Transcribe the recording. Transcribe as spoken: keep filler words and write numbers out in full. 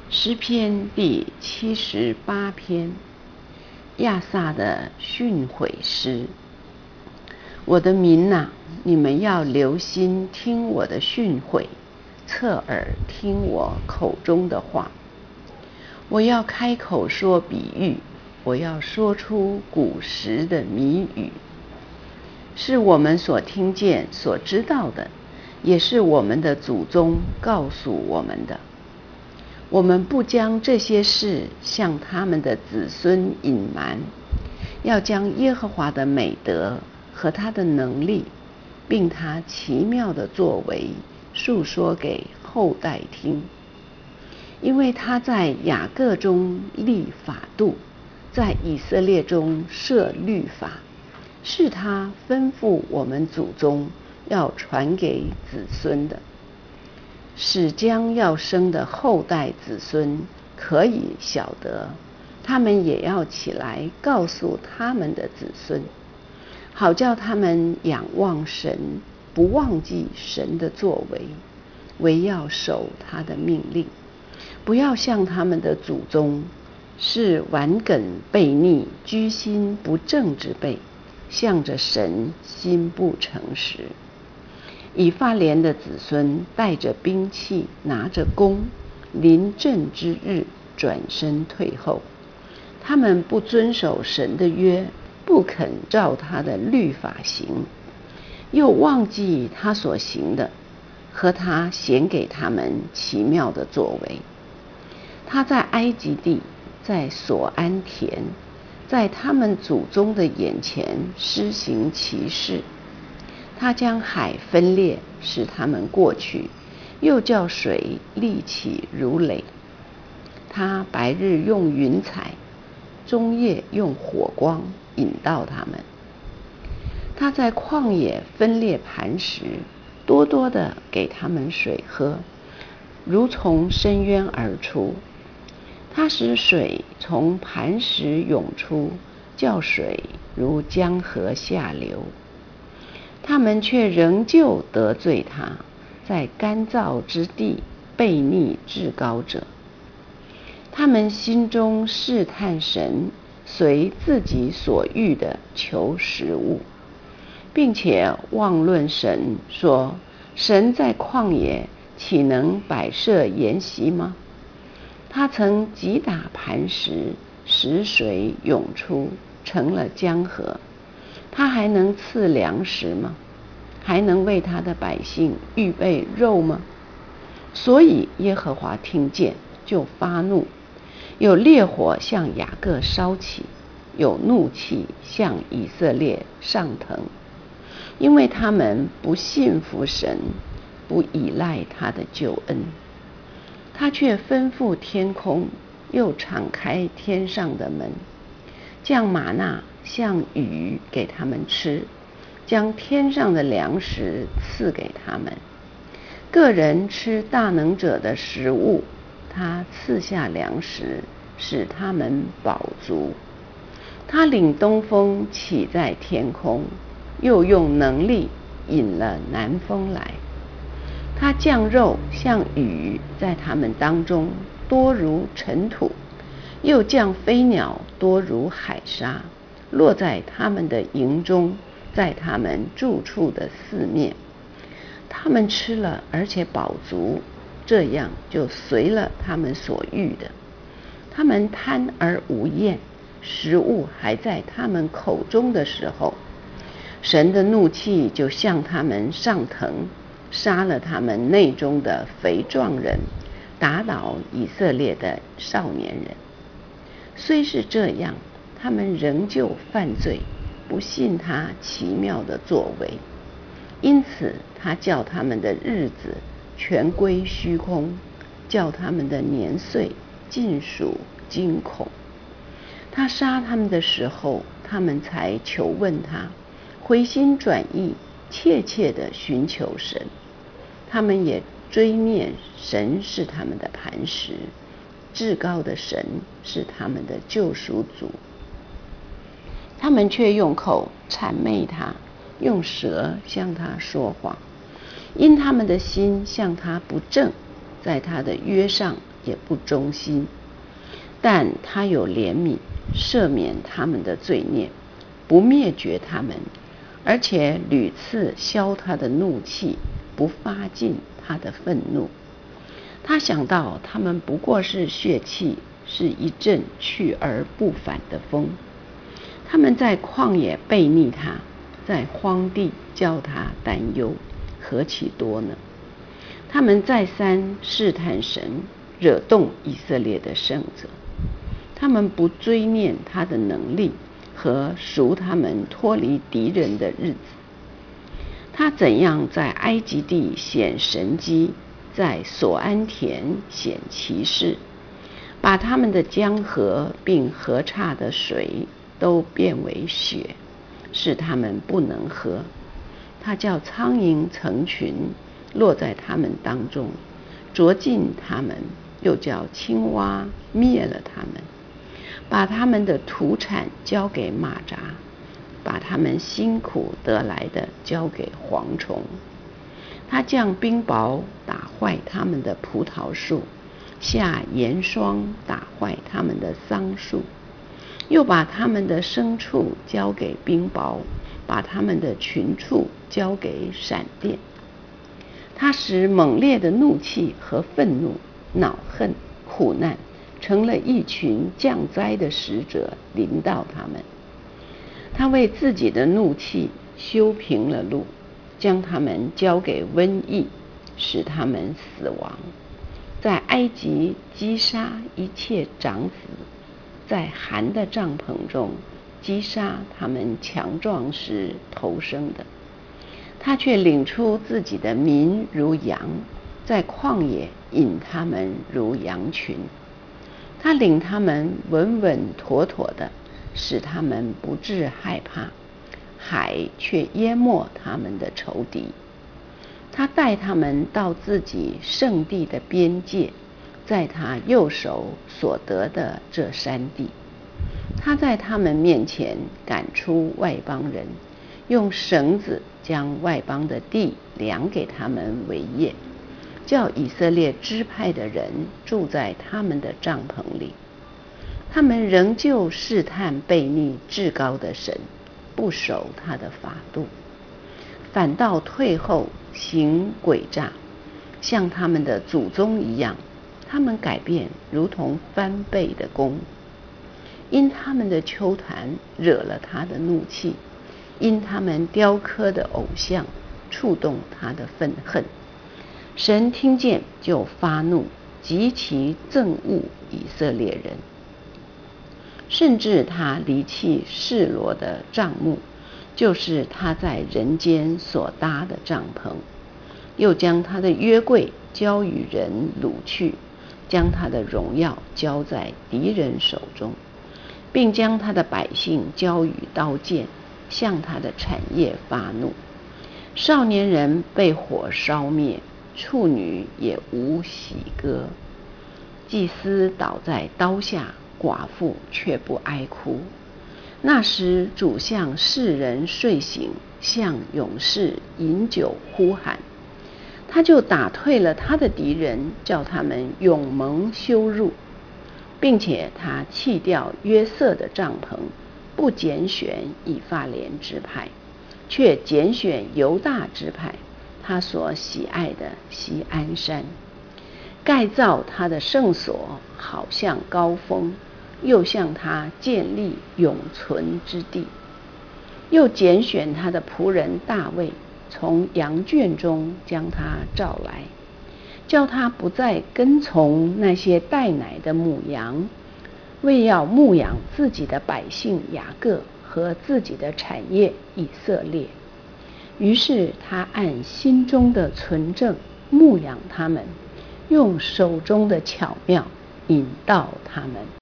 诗篇第七十八篇，亚萨的训诲诗。我的民哪，你们要留心听我的训诲，侧耳听我口中的话。我要开口说比喻，我要说出古时的谜语，是我们所听见、所知道的，也是我们的祖宗告诉我们的。我们不将这些事向他们的子孙隐瞒，要将耶和华的美德和他的能力，并他奇妙的作为述说给后代听。因为他在雅各中立法度，在以色列中设律法，是他吩咐我们祖宗要传给子孙的，使将要生的后代子孙可以晓得，他们也要起来告诉他们的子孙，好叫他们仰望神，不忘记神的作为，唯要守他的命令，不要像他们的祖宗，是顽梗悖逆、居心不正之辈，向着神心不诚实。以法莲的子孙带着兵器，拿着弓，临阵之日转身退后。他们不遵守神的约，不肯照他的律法行，又忘记他所行的，和他显给他们奇妙的作为。他在埃及地，在索安田，在他们祖宗的眼前施行奇事。他将海分裂，使他们过去，又叫水立起如垒。他白日用云彩，中夜用火光引导他们。他在旷野分裂磐石，多多的给他们水喝，如从深渊而出。他使水从磐石涌出，叫水如江河下流。他们却仍旧得罪他，在干燥之地悖逆至高者。他们心中试探神，随自己所欲的求食物，并且妄论神，说：神在旷野岂能摆设筵席吗？他曾击打磐石，使水涌出，成了江河。他还能赐粮食吗？还能为他的百姓预备肉吗？所以耶和华听见，就发怒，有烈火向雅各烧起，有怒气向以色列上腾，因为他们不信服神，不倚赖他的救恩。他却吩咐天空，又敞开天上的门，降玛纳像雨给他们吃，将天上的粮食赐给他们。个人吃大能者的食物，他赐下粮食，使他们饱足。他领东风起在天空，又用能力引了南风来。他降肉像雨在他们当中，多如尘土，又降飞鸟多如海沙，落在他们的营中，在他们住处的四面。他们吃了而且饱足，这样就随了他们所欲的。他们贪而无厌，食物还在他们口中的时候，神的怒气就向他们上腾，杀了他们内中的肥壮人，打倒以色列的少年人。虽是这样，他们仍旧犯罪，不信他奇妙的作为，因此他叫他们的日子全归虚空，叫他们的年岁尽属惊恐。他杀他们的时候，他们才求问他，回心转意，切切地寻求神。他们也追念神是他们的磐石，至高的神是他们的救赎主。他们却用口谄媚他，用舌向他说谎，因他们的心向他不正，在他的约上也不忠心。但他有怜悯，赦免他们的罪孽，不灭绝他们，而且屡次消他的怒气，不发尽他的愤怒。他想到他们不过是血气，是一阵去而不返的风。他们在旷野悖逆他，在荒地叫他担忧，何其多呢？他们再三试探神，惹动以色列的圣者。他们不追念他的能力和赎他们脱离敌人的日子。他怎样在埃及地显神迹，在索安田显奇事，把他们的江河并河岔的水都变为血，使他们不能喝。他叫苍蝇成群落在他们当中，啄尽他们，又叫青蛙灭了他们，把他们的土产交给蚂蚱，把他们辛苦得来的交给蝗虫。他降冰雹打坏他们的葡萄树，下严霜打坏他们的桑树，又把他们的牲畜交给冰雹，把他们的群畜交给闪电。他使猛烈的怒气和愤怒、恼恨、苦难成了一群降灾的使者临到他们。他为自己的怒气修平了路，将他们交给瘟疫，使他们死亡。在埃及击杀一切长子，在寒的帐篷中击杀他们强壮时头生的。他却领出自己的民如羊，在旷野引他们如羊群。他领他们稳稳妥妥的，使他们不致害怕，海却淹没他们的仇敌。他带他们到自己圣地的边界，在他右手所得的这山地。他在他们面前赶出外邦人，用绳子将外邦的地量给他们为业，叫以色列支派的人住在他们的帐篷里。他们仍旧试探悖逆至高的神，不守他的法度，反倒退后行诡诈，像他们的祖宗一样。他们改变如同翻倍的弓，因他们的丘坛惹了他的怒气，因他们雕刻的偶像触动他的愤恨。神听见就发怒，极其憎恶以色列人，甚至他离弃示罗的帐幕，就是他在人间所搭的帐篷，又将他的约柜交与人掳去，将他的荣耀交在敌人手中，并将他的百姓交与刀剑，向他的产业发怒。少年人被火烧灭，处女也无喜歌。祭司倒在刀下，寡妇却不哀哭。那时主向世人睡醒，向勇士饮酒呼喊。他就打退了他的敌人，叫他们永蒙羞辱，并且他弃掉约瑟的帐篷，不拣选以法莲支派，却拣选犹大支派，他所喜爱的锡安山，盖造他的圣所，好像高峰，又向他建立永存之地。又拣选他的仆人大卫，从羊圈中将他召来，叫他不再跟从那些带奶的母羊，为要牧养自己的百姓雅各和自己的产业以色列。于是他按心中的纯正牧养他们，用手中的巧妙引导他们。